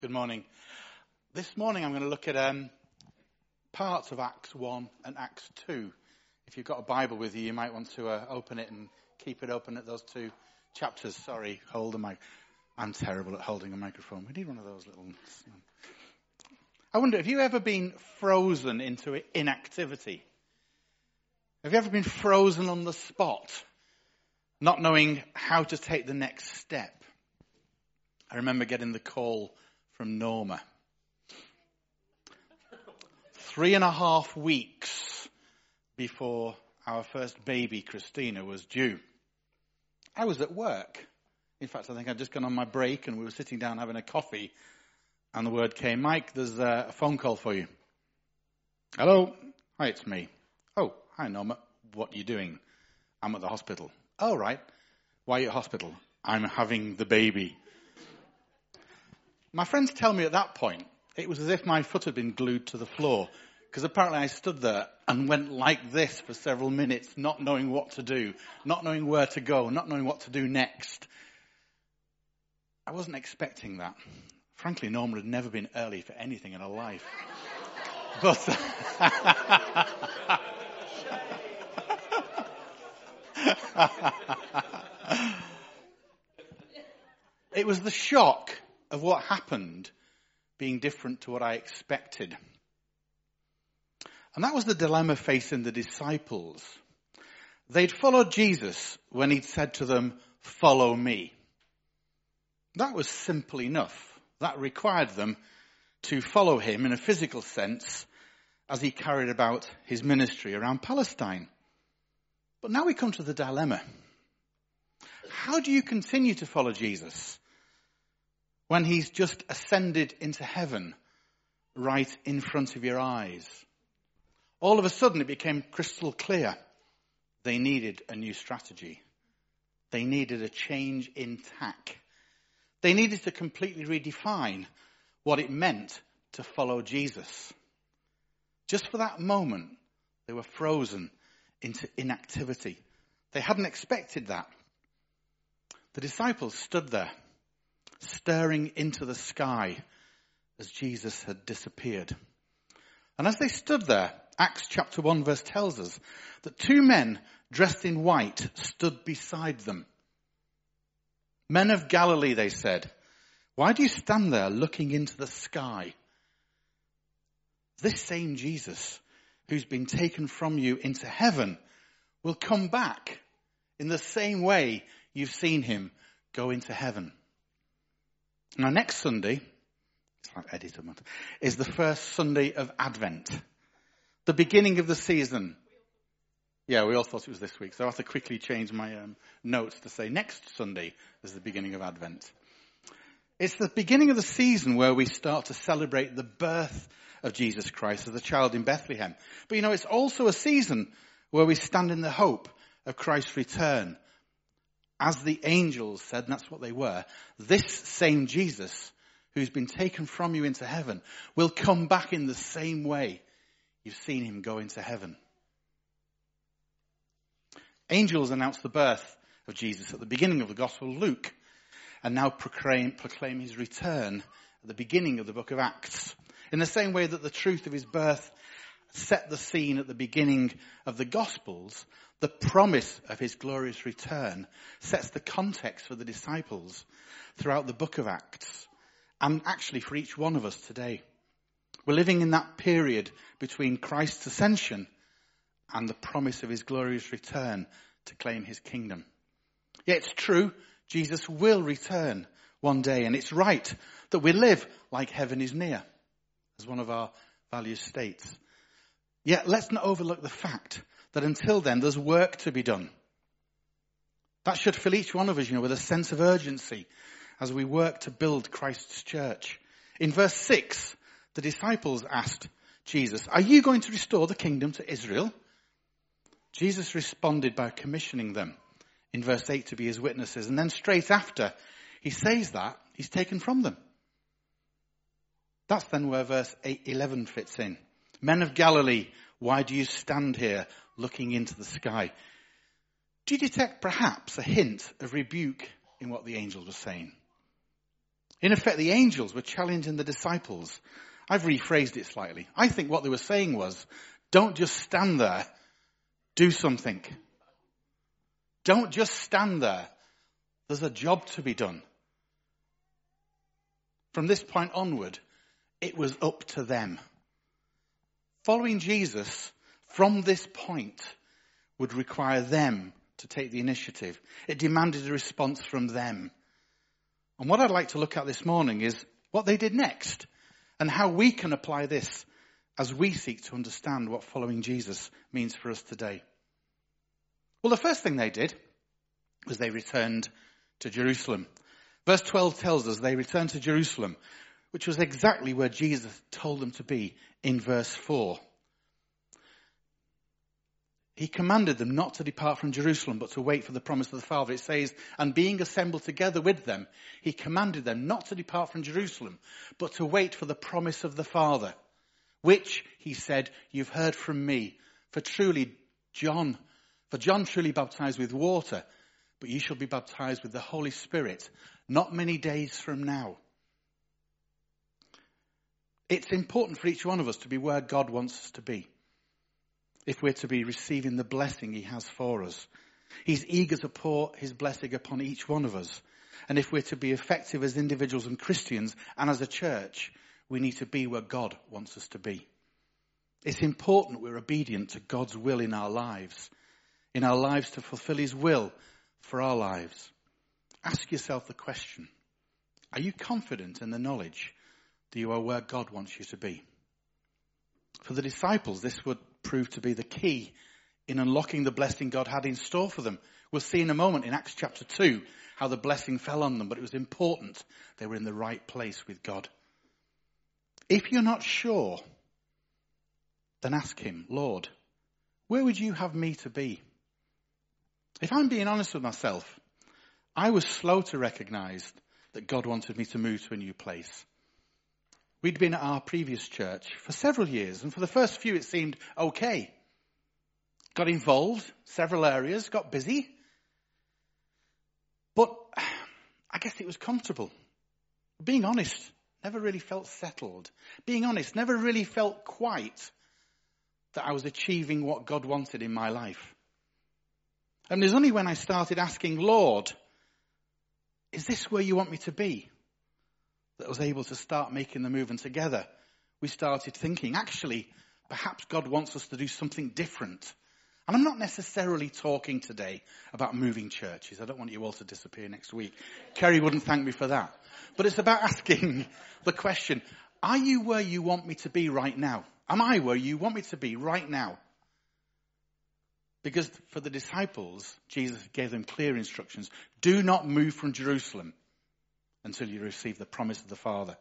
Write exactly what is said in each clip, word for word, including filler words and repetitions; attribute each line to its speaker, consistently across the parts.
Speaker 1: Good morning. This morning I'm going to look at um, parts of Acts one and Acts two. If you've got a Bible with you, you might want to uh, open it and keep it open at those two chapters. Sorry, hold the mic. I'm terrible at holding a microphone. We need one of those little... I wonder, have you ever been frozen into inactivity? Have you ever been frozen on the spot, not knowing how to take the next step? I remember getting the call from Norma. Three and a half weeks before our first baby, Christina, was due. I was at work. In fact, I think I'd just gone on my break and we were sitting down having a coffee and the word came, Mike, there's a phone call for you. Hello? Hi, it's me. Oh, hi, Norma. What are you doing? I'm at the hospital. Oh, right. Why are you at hospital? I'm having the baby. My friends tell me at that point, it was as if my foot had been glued to the floor, because apparently I stood there and went like this for several minutes, not knowing what to do, not knowing where to go, not knowing what to do next. I wasn't expecting that. Frankly, Norma had never been early for anything in her life. But it was the shock of what happened being different to what I expected. And that was the dilemma facing the disciples. They'd followed Jesus when he'd said to them, follow me. That was simple enough. That required them to follow him in a physical sense as he carried about his ministry around Palestine. But now we come to the dilemma. How do you continue to follow Jesus when he's just ascended into heaven right in front of your eyes? All of a sudden it became crystal clear. They needed a new strategy. They needed a change in tack. They needed to completely redefine what it meant to follow Jesus. Just for that moment, they were frozen into inactivity. They hadn't expected that. The disciples stood there, staring into the sky as Jesus had disappeared. And as they stood there, Acts chapter one verse tells us that two men dressed in white stood beside them. Men of Galilee, they said, why do you stand there looking into the sky? This same Jesus who's been taken from you into heaven will come back in the same way you've seen him go into heaven. Now next Sunday, it's like Eddie's a month, is the first Sunday of Advent. The beginning of the season. Yeah, we all thought it was this week, so I have to quickly change my um, notes to say next Sunday is the beginning of Advent. It's the beginning of the season where we start to celebrate the birth of Jesus Christ as a child in Bethlehem. But you know, it's also a season where we stand in the hope of Christ's return. As the angels said, and that's what they were, this same Jesus who's been taken from you into heaven will come back in the same way you've seen him go into heaven. Angels announced the birth of Jesus at the beginning of the Gospel of Luke and now proclaim, proclaim his return at the beginning of the book of Acts. In the same way that the truth of his birth set the scene at the beginning of the Gospels, the promise of his glorious return sets the context for the disciples throughout the book of Acts and actually for each one of us today. We're living in that period between Christ's ascension and the promise of his glorious return to claim his kingdom. Yeah, it's true, Jesus will return one day, and it's right that we live like heaven is near, as one of our values states. Yet let's not overlook the fact that until then there's work to be done. That should fill each one of us, you know, with a sense of urgency as we work to build Christ's church. In verse six, the disciples asked Jesus, are you going to restore the kingdom to Israel? Jesus responded by commissioning them in verse eight to be his witnesses. And then straight after he says that, he's taken from them. That's then where verse eight, eleven fits in. Men of Galilee, why do you stand here looking into the sky? Do you detect perhaps a hint of rebuke in what the angel was saying? In effect, the angels were challenging the disciples. I've rephrased it slightly. I think what they were saying was, don't just stand there, do something. Don't just stand there. There's a job to be done. From this point onward, it was up to them. Following Jesus from this point would require them to take the initiative. It demanded a response from them. And what I'd like to look at this morning is what they did next and how we can apply this as we seek to understand what following Jesus means for us today. Well, the first thing they did was they returned to Jerusalem. Verse twelve tells us they returned to Jerusalem, which was exactly where Jesus told them to be in verse four. He commanded them not to depart from Jerusalem, but to wait for the promise of the Father. It says, and being assembled together with them, he commanded them not to depart from Jerusalem, but to wait for the promise of the Father, which, he said, you've heard from me. For truly, John, for John truly baptized with water, but you shall be baptized with the Holy Spirit, not many days from now. It's important for each one of us to be where God wants us to be, if we're to be receiving the blessing he has for us. He's eager to pour his blessing upon each one of us. And if we're to be effective as individuals and Christians and as a church, we need to be where God wants us to be. It's important we're obedient to God's will in our lives, in our lives to fulfill his will for our lives. Ask yourself the question, are you confident in the knowledge that you are where God wants you to be? For the disciples, this would prove to be the key in unlocking the blessing God had in store for them. We'll see in a moment in Acts chapter two how the blessing fell on them, but it was important they were in the right place with God. If you're not sure, then ask him, Lord, where would you have me to be? If I'm being honest with myself, I was slow to recognize that God wanted me to move to a new place. We'd been at our previous church for several years, and for the first few it seemed okay. Got involved, several areas, got busy. But I guess it was comfortable. Being honest, never really felt settled. Being honest, never really felt quite that I was achieving what God wanted in my life. And it was only when I started asking, Lord, is this where you want me to be? That I was able to start making the move. And together we started thinking, actually, perhaps God wants us to do something different. And I'm not necessarily talking today about moving churches. I don't want you all to disappear next week. Kerry wouldn't thank me for that. But it's about asking the question, are you where you want me to be right now? Am I where you want me to be right now? Because for the disciples, Jesus gave them clear instructions. Do not move from Jerusalem until you receive the promise of the Father.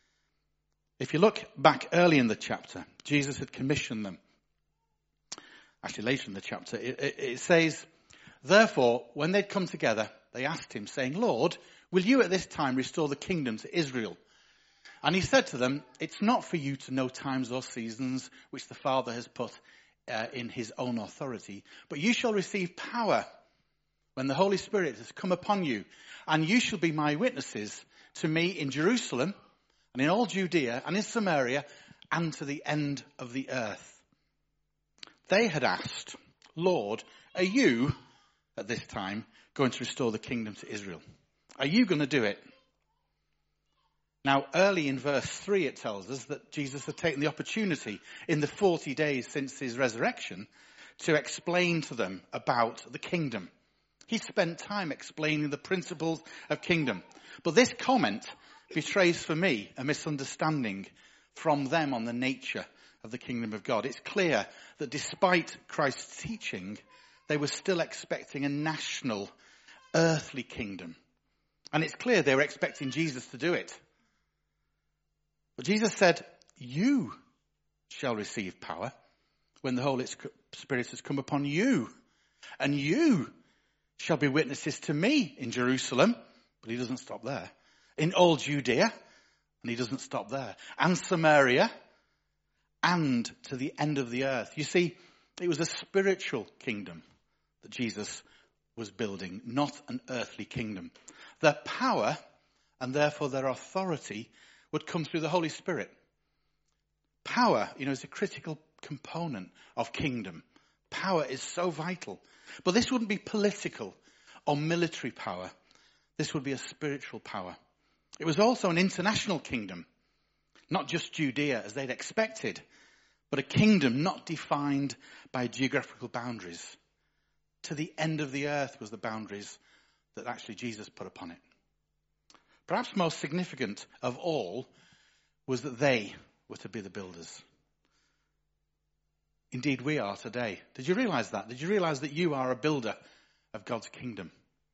Speaker 1: If you look back early in the chapter, Jesus had commissioned them. Actually, later in the chapter, it, it, it says, therefore, when they'd come together, they asked him, saying, Lord, will you at this time restore the kingdom to Israel? And he said to them, it's not for you to know times or seasons which the Father has put uh, in his own authority, but you shall receive power when the Holy Spirit has come upon you, and you shall be my witnesses to me in Jerusalem and in all Judea and in Samaria and to the end of the earth. They had asked, Lord, are you at this time going to restore the kingdom to Israel? Are you going to do it? Now, early in verse three, it tells us that Jesus had taken the opportunity in the forty days since his resurrection to explain to them about the kingdom. He spent time explaining the principles of kingdom. But this comment betrays for me a misunderstanding from them on the nature of the kingdom of God. It's clear that despite Christ's teaching, they were still expecting a national, earthly kingdom. And it's clear they were expecting Jesus to do it. But Jesus said, you shall receive power when the Holy Spirit has come upon you. And you shall be witnesses to me in Jerusalem. But he doesn't stop there. In all Judea. And he doesn't stop there. And Samaria. And to the end of the earth. You see, it was a spiritual kingdom that Jesus was building, not an earthly kingdom. The power and therefore their authority would come through the Holy Spirit. Power, you know, is a critical component of kingdom. Power is so vital. But this wouldn't be political or military power. This would be a spiritual power. It was also an international kingdom, not just Judea as they'd expected, but a kingdom not defined by geographical boundaries. To the end of the earth was the boundaries that actually Jesus put upon it. Perhaps most significant of all was that they were to be the builders. Indeed, we are today. Did you realize that? Did you realize that you are a builder of God's kingdom?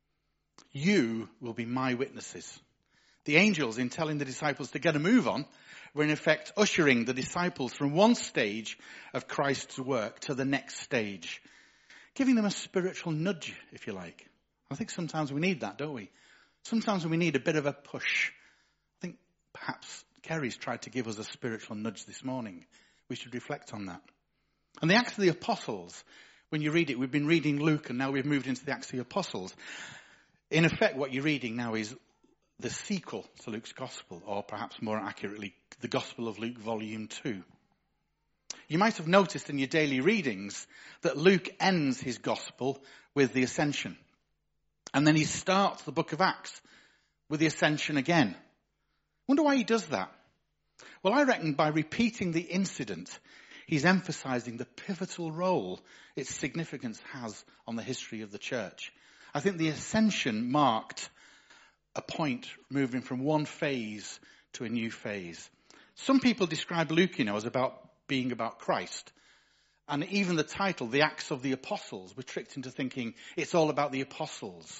Speaker 1: You will be my witnesses. The angels, in telling the disciples to get a move on, were in effect ushering the disciples from one stage of Christ's work to the next stage, giving them a spiritual nudge, if you like. I think sometimes we need that, don't we? Sometimes we need a bit of a push. I think perhaps Kerry's tried to give us a spiritual nudge this morning. We should reflect on that. And the Acts of the Apostles, when you read it, we've been reading Luke and now we've moved into the Acts of the Apostles. In effect, what you're reading now is the sequel to Luke's Gospel, or perhaps more accurately, the Gospel of Luke, Volume two. You might have noticed in your daily readings that Luke ends his Gospel with the Ascension. And then he starts the book of Acts with the Ascension again. Wonder why he does that? Well, I reckon by repeating the incident, he's emphasizing the pivotal role its significance has on the history of the church. I think the Ascension marked a point moving from one phase to a new phase. Some people describe Luke, you know, as about being about Christ. And even the title, The Acts of the Apostles, we're tricked into thinking it's all about the apostles.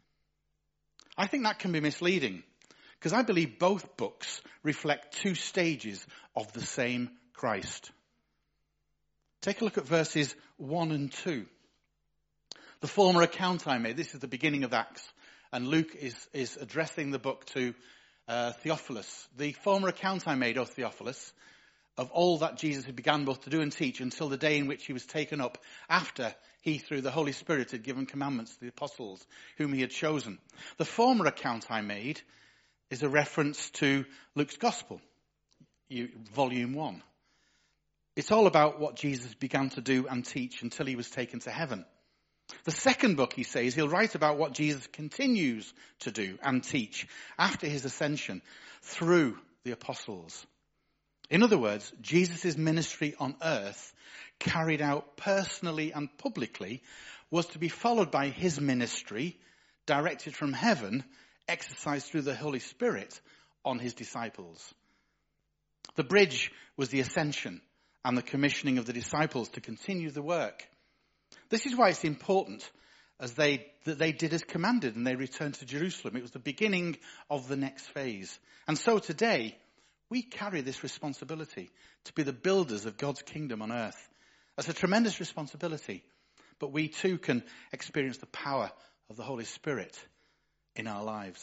Speaker 1: I think that can be misleading, because I believe both books reflect two stages of the same Christ. Take a look at verses one and two. The former account I made, this is the beginning of Acts, and Luke is, is addressing the book to uh, Theophilus. The former account I made, O Theophilus, of all that Jesus had begun both to do and teach until the day in which he was taken up, after he, through the Holy Spirit, had given commandments to the apostles whom he had chosen. The former account I made is a reference to Luke's Gospel, volume one. It's all about what Jesus began to do and teach until he was taken to heaven. The second book, he says, he'll write about what Jesus continues to do and teach after his ascension through the apostles. In other words, Jesus' ministry on earth, carried out personally and publicly, was to be followed by his ministry, directed from heaven, exercised through the Holy Spirit on his disciples. The bridge was the ascension and the commissioning of the disciples to continue the work. This is why it's important as they, that they did as commanded and they returned to Jerusalem. It was the beginning of the next phase. And so today, we carry this responsibility to be the builders of God's kingdom on earth. That's a tremendous responsibility. But we too can experience the power of the Holy Spirit in our lives.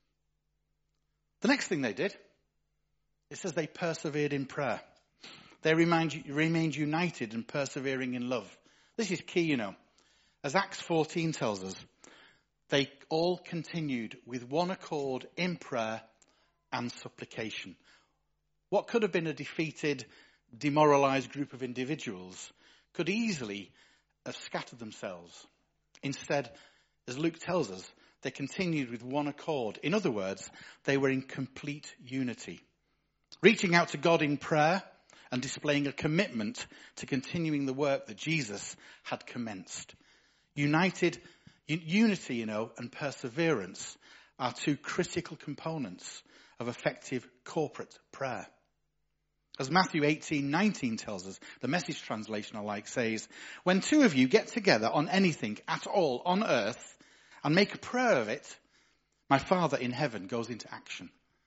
Speaker 1: The next thing they did, it says they persevered in prayer. They remained, remained united and persevering in love. This is key, you know. As Acts fourteen tells us, they all continued with one accord in prayer and supplication. What could have been a defeated, demoralized group of individuals could easily have scattered themselves. Instead, as Luke tells us, they continued with one accord. In other words, they were in complete unity, reaching out to God in prayer and displaying a commitment to continuing the work that Jesus had commenced. United, unity, you know, and perseverance are two critical components of effective corporate prayer. As Matthew eighteen nineteen tells us, the Message translation I like says, when two of you get together on anything at all on earth and make a prayer of it, my Father in heaven goes into action.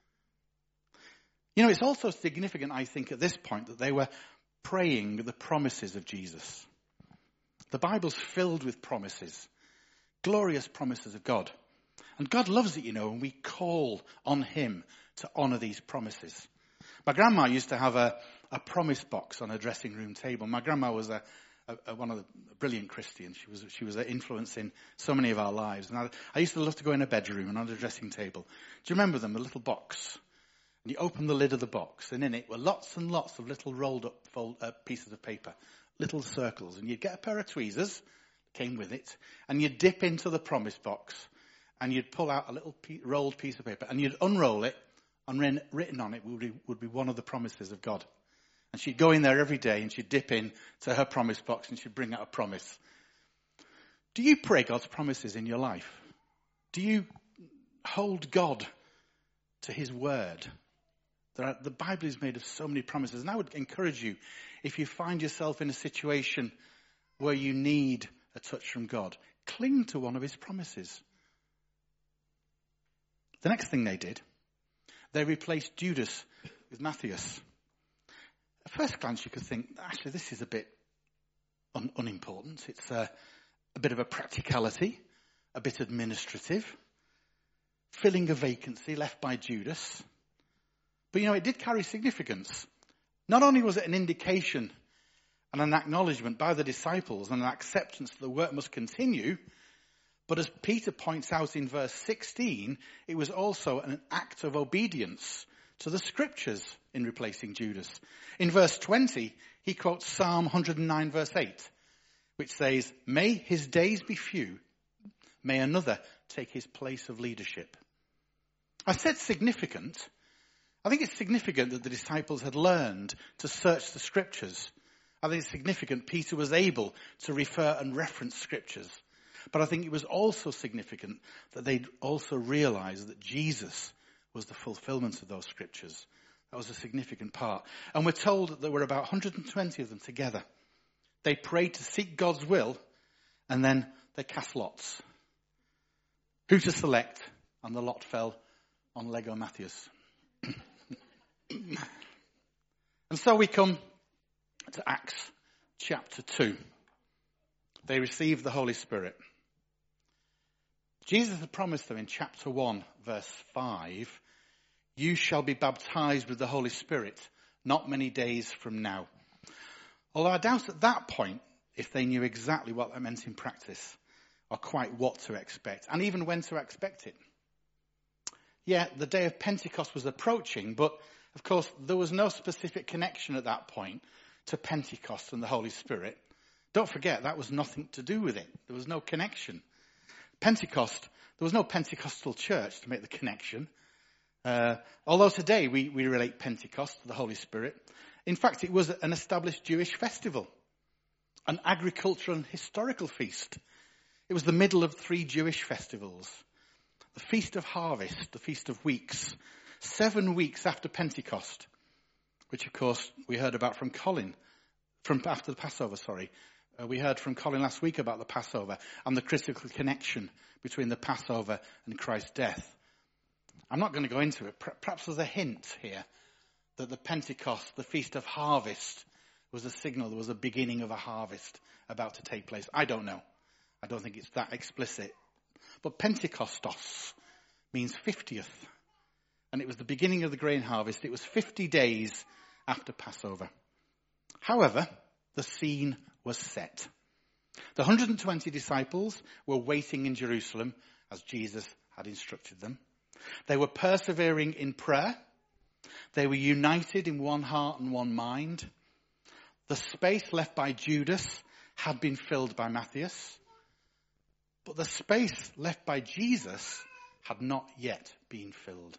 Speaker 1: You know, it's also significant, I think, at this point that they were praying the promises of Jesus. The Bible's filled with promises, glorious promises of God. And God loves it, you know, and we call on him to honour these promises. My grandma used to have a, a promise box on her dressing room table. My grandma was a, a, a, one of the a brilliant Christians. She was she was an influence in so many of our lives. And I, I used to love to go in her bedroom and on the dressing table. Do you remember them? The little box. And you open the lid of the box, and in it were lots and lots of little rolled up fold, uh, pieces of paper, little circles. And you'd get a pair of tweezers, came with it, and you'd dip into the promise box, and you'd pull out a little pe- rolled piece of paper, and you'd unroll it, and written, written on it would be, would be one of the promises of God. And she'd go in there every day, and she'd dip in to her promise box, and she'd bring out a promise. Do you pray God's promises in your life? Do you hold God to his word? There are, the Bible is made of so many promises. And I would encourage you, if you find yourself in a situation where you need a touch from God, cling to one of his promises. The next thing they did, they replaced Judas with Matthias. At first glance, you could think, actually, this is a bit un- unimportant. It's a, a bit of a practicality, a bit administrative, filling a vacancy left by Judas. But, you know, it did carry significance. Not only was it an indication and an acknowledgement by the disciples and an acceptance that the work must continue, but as Peter points out in verse sixteen, it was also an act of obedience to the scriptures in replacing Judas. In verse twenty, he quotes Psalm one hundred nine verse eight, which says, "May his days be few, may another take his place of leadership." I said significant. I think it's significant that the disciples had learned to search the scriptures. I think it's significant Peter was able to refer and reference scriptures. But I think it was also significant that they'd also realized that Jesus was the fulfillment of those scriptures. That was a significant part. And we're told that there were about one hundred twenty of them together. They prayed to seek God's will, and then they cast lots. Who to select? And the lot fell on Lego Matthias. And so we come to Acts chapter two. They received the Holy Spirit. Jesus had promised them in chapter one, verse five, "You shall be baptized with the Holy Spirit not many days from now." Although I doubt at that point if they knew exactly what that meant in practice, or quite what to expect, and even when to expect it. Yeah, the day of Pentecost was approaching, but of course there was no specific connection at that point to Pentecost and the Holy Spirit. Don't forget, that was nothing to do with it. There was no connection. Pentecost, there was no Pentecostal church to make the connection. Uh, although today we, we relate Pentecost to the Holy Spirit. In fact, it was an established Jewish festival, an agricultural and historical feast. It was the middle of three Jewish festivals. The Feast of Harvest, the Feast of Weeks, seven weeks after Pentecost, which of course we heard about from Colin, from after the Passover, sorry. Uh, we heard from Colin last week about the Passover and the critical connection between the Passover and Christ's death. I'm not going to go into it. Perhaps there's a hint here that the Pentecost, the Feast of Harvest, was a signal there was a beginning of a harvest about to take place. I don't know. I don't think it's that explicit. But Pentecostos means fiftieth. And it was the beginning of the grain harvest. It was fifty days after Passover. However, the scene was set. The one hundred twenty disciples were waiting in Jerusalem as Jesus had instructed them. They were persevering in prayer. They were united in one heart and one mind. The space left by Judas had been filled by Matthias. But the space left by Jesus had not yet been filled.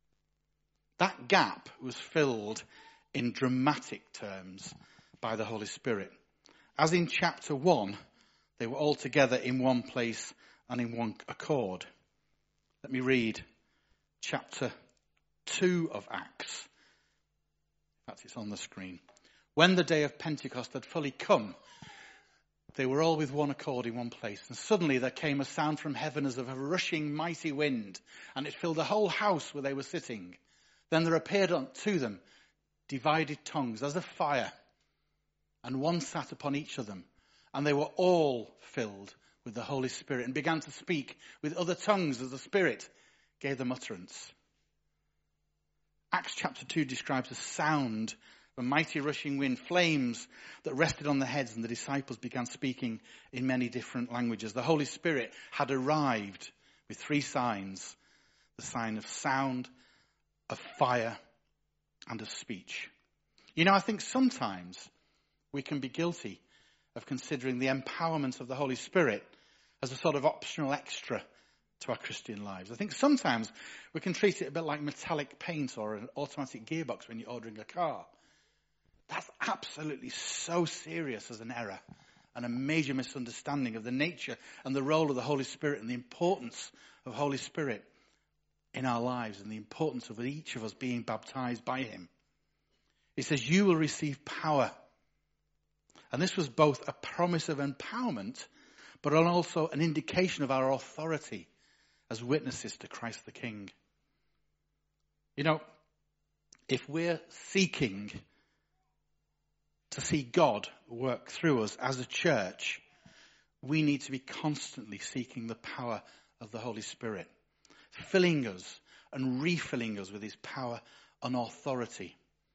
Speaker 1: That gap was filled in dramatic terms by the Holy Spirit. As in chapter one, they were all together in one place and in one accord. Let me read chapter two of Acts. In fact, it's on the screen. When the day of Pentecost had fully come, they were all with one accord in one place. And suddenly there came a sound from heaven as of a rushing mighty wind, and it filled the whole house where they were sitting. Then there appeared unto them divided tongues as of fire, and one sat upon each of them. And they were all filled with the Holy Spirit and began to speak with other tongues as the Spirit gave them utterance. Acts chapter two describes a sound a mighty rushing wind, flames that rested on their heads, and the disciples began speaking in many different languages. The Holy Spirit had arrived with three signs: the sign of sound, of fire, and of speech. You know, I think sometimes we can be guilty of considering the empowerment of the Holy Spirit as a sort of optional extra to our Christian lives. I think sometimes we can treat it a bit like metallic paint or an automatic gearbox when you're ordering a car. That's absolutely so serious as an error and a major misunderstanding of the nature and the role of the Holy Spirit and the importance of Holy Spirit in our lives and the importance of each of us being baptized by him. He says, you will receive power. And this was both a promise of empowerment, but also an indication of our authority as witnesses to Christ the King. You know, if we're seeking to see God work through us as a church, we need to be constantly seeking the power of the Holy Spirit, filling us and refilling us with his power and authority.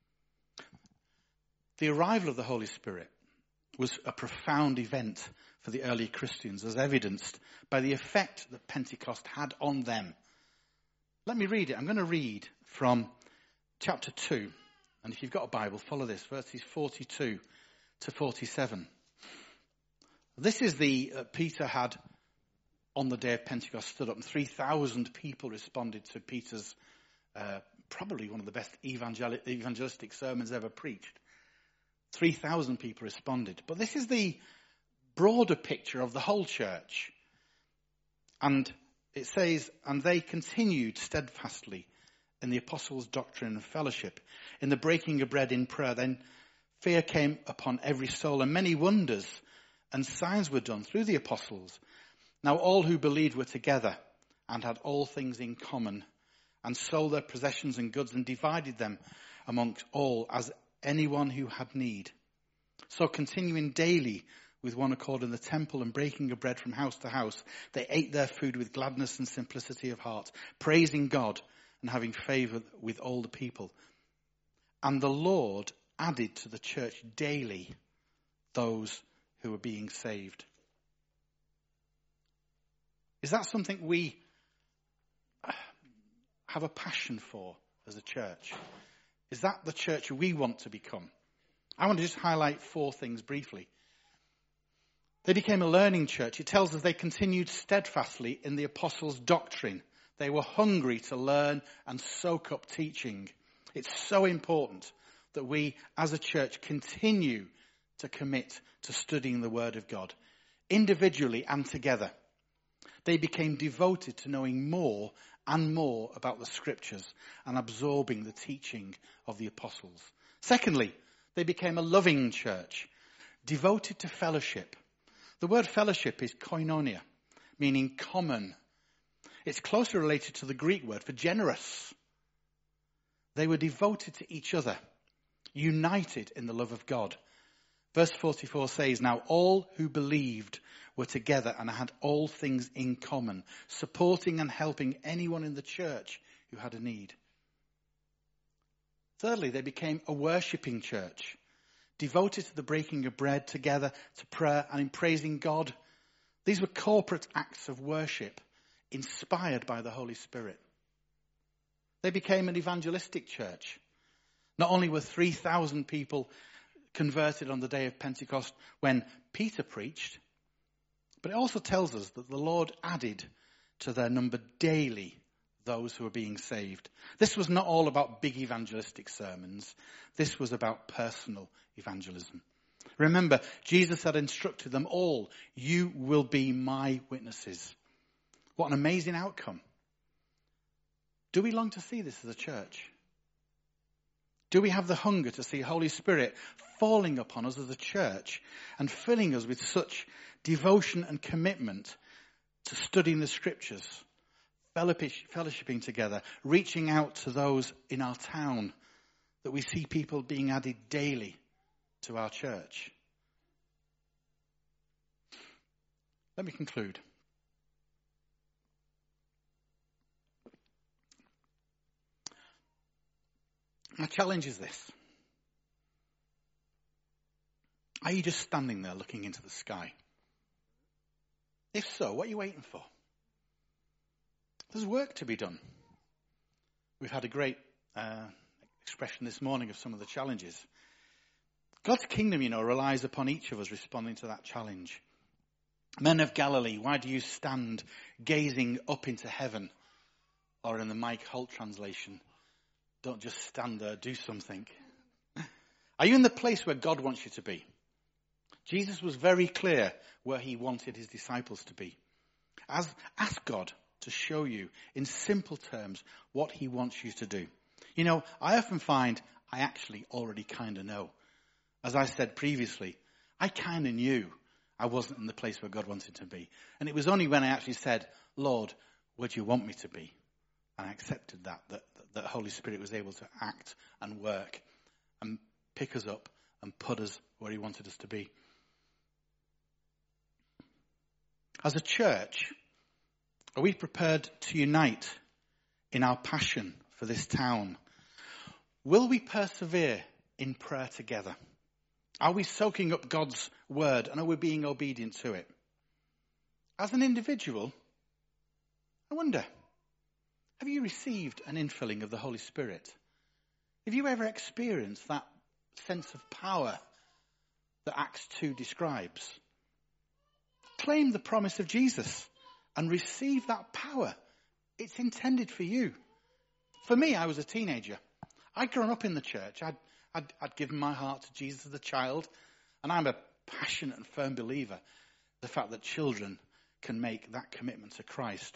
Speaker 1: The arrival of the Holy Spirit was a profound event for the early Christians, as evidenced by the effect that Pentecost had on them. Let me read it. I'm going to read from chapter two. And if you've got a Bible, follow this, verses forty-two to forty-seven. This is the, uh, Peter had, on the day of Pentecost, stood up, and three thousand people responded to Peter's, uh, probably one of the best evangel- evangelistic sermons ever preached. three thousand people responded. But this is the broader picture of the whole church. And it says, and they continued steadfastly in the apostles' doctrine and fellowship, in the breaking of bread, in prayer. Then fear came upon every soul, and many wonders and signs were done through the apostles. Now all who believed were together and had all things in common, and sold their possessions and goods and divided them amongst all as anyone who had need. So continuing daily with one accord in the temple and breaking of bread from house to house, they ate their food with gladness and simplicity of heart, praising God and having favour with all the people. And the Lord added to the church daily those who were being saved. Is that something we have a passion for as a church? Is that the church we want to become? I want to just highlight four things briefly. They became a learning church. It tells us they continued steadfastly in the apostles' doctrine. They were hungry to learn and soak up teaching. It's so important that we as a church continue to commit to studying the Word of God, individually and together. They became devoted to knowing more and more about the Scriptures and absorbing the teaching of the apostles. Secondly, they became a loving church, devoted to fellowship. The word fellowship is koinonia, meaning common. It's closely related to the Greek word for generous. They were devoted to each other, united in the love of God. Verse forty-four says, now all who believed were together and had all things in common, supporting and helping anyone in the church who had a need. Thirdly, they became a worshipping church, devoted to the breaking of bread together, to prayer and in praising God. These were corporate acts of worship inspired by the Holy Spirit. They became an evangelistic church. Not only were three thousand people converted on the day of Pentecost when Peter preached, but it also tells us that the Lord added to their number daily those who were being saved. This was not all about big evangelistic sermons. This was about personal evangelism. Remember, Jesus had instructed them all, you will be my witnesses. What an amazing outcome. Do we long to see this as a church? Do we have the hunger to see Holy Spirit falling upon us as a church and filling us with such devotion and commitment to studying the Scriptures, fellowshipping together, reaching out to those in our town, that we see people being added daily to our church? Let me conclude. My challenge is this. Are you just standing there looking into the sky? If so, what are you waiting for? There's work to be done. We've had a great uh, expression this morning of some of the challenges. God's kingdom, you know, relies upon each of us responding to that challenge. Men of Galilee, why do you stand gazing up into heaven? Or in the Mike Holt translation, don't just stand there, do something. Are you in the place where God wants you to be? Jesus was very clear where he wanted his disciples to be. As, ask God to show you in simple terms what he wants you to do. You know, I often find I actually already kind of know. As I said previously, I kind of knew I wasn't in the place where God wanted to be. And it was only when I actually said, Lord, where do you want me to be? And I accepted that, that, that the Holy Spirit was able to act and work and pick us up and put us where he wanted us to be. As a church, are we prepared to unite in our passion for this town? Will we persevere in prayer together? Are we soaking up God's word and are we being obedient to it? As an individual, I wonder, have you received an infilling of the Holy Spirit? Have you ever experienced that sense of power that Acts two describes? Claim the promise of Jesus and receive that power. It's intended for you. For me, I was a teenager. I'd grown up in the church. I'd, I'd, I'd given my heart to Jesus as a child. And I'm a passionate and firm believer the fact that children can make that commitment to Christ.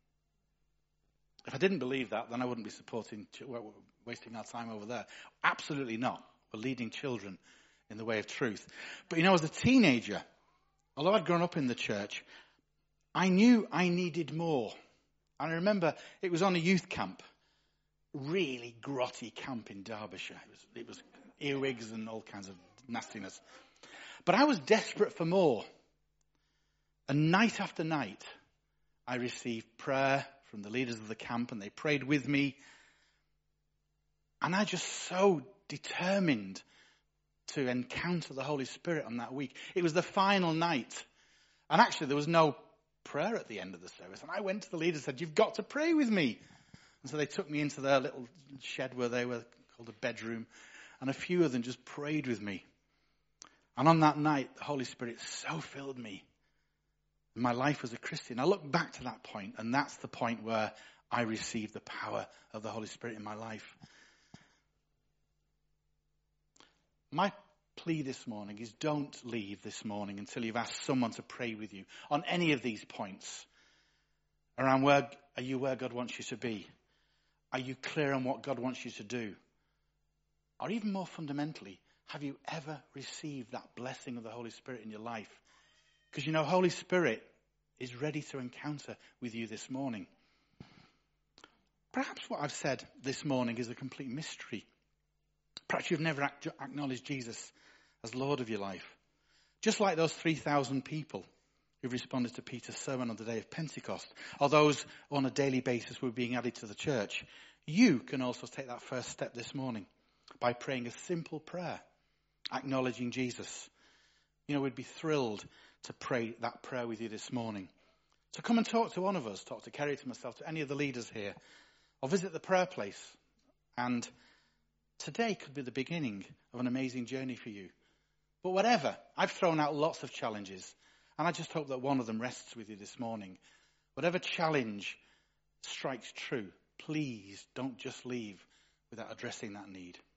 Speaker 1: If I didn't believe that, then I wouldn't be supporting, wasting our time over there. Absolutely not. We're leading children in the way of truth. But you know, as a teenager, although I'd grown up in the church, I knew I needed more. And I remember it was on a youth camp, really grotty camp in Derbyshire. It was, it was earwigs and all kinds of nastiness. But I was desperate for more. And night after night, I received prayer from the leaders of the camp, and they prayed with me. And I just so determined to encounter the Holy Spirit on that week. It was the final night. And actually, there was no prayer at the end of the service. And I went to the leader and said, you've got to pray with me. And so they took me into their little shed where they were, called a bedroom. And a few of them just prayed with me. And on that night, the Holy Spirit so filled me. My life as a Christian. I look back to that point, and that's the point where I received the power of the Holy Spirit in my life. My plea this morning is don't leave this morning until you've asked someone to pray with you on any of these points. Around where are you where God wants you to be? Are you clear on what God wants you to do? Or even more fundamentally, have you ever received that blessing of the Holy Spirit in your life? Because you know, Holy Spirit is ready to encounter with you this morning. Perhaps what I've said this morning is a complete mystery. Perhaps you've never acknowledged Jesus as Lord of your life. Just like those three thousand people who responded to Peter's sermon on the day of Pentecost, or those on a daily basis who were being added to the church, you can also take that first step this morning by praying a simple prayer, acknowledging Jesus. You know, we'd be thrilled to pray that prayer with you this morning. So come and talk to one of us, talk to Kerry, to myself, to any of the leaders here, or visit the prayer place. And today could be the beginning of an amazing journey for you. But whatever, I've thrown out lots of challenges, and I just hope that one of them rests with you this morning. Whatever challenge strikes true, please don't just leave without addressing that need.